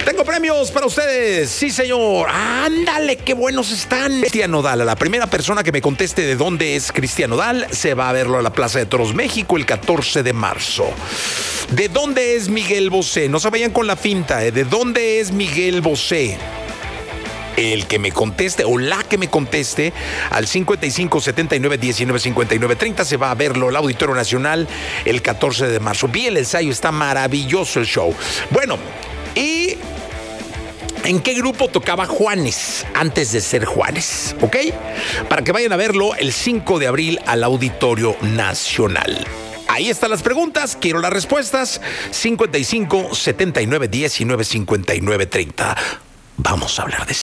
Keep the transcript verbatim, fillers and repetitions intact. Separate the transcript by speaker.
Speaker 1: Tengo premios para ustedes, sí señor. Ándale, qué buenos están. Cristian Nodal, a la primera persona que me conteste de dónde es Cristian Nodal, se va a verlo a la Plaza de Toros México el catorce de marzo. ¿De dónde es Miguel Bosé? No se vayan con la finta, ¿eh? ¿De dónde es Miguel Bosé? El que me conteste o la que me conteste al cincuenta y cinco, setenta y nueve, diecinueve, cincuenta y nueve, treinta se va a verlo al Auditorio Nacional el catorce de marzo. Vi el ensayo, está maravilloso el show. Bueno, y ¿en qué grupo tocaba Juanes antes de ser Juanes? ¿Ok? Para que vayan a verlo el cinco de abril al Auditorio Nacional. Ahí están las preguntas, quiero las respuestas. cincuenta y cinco, setenta y nueve, diecinueve, cincuenta y nueve, treinta. Vamos a hablar de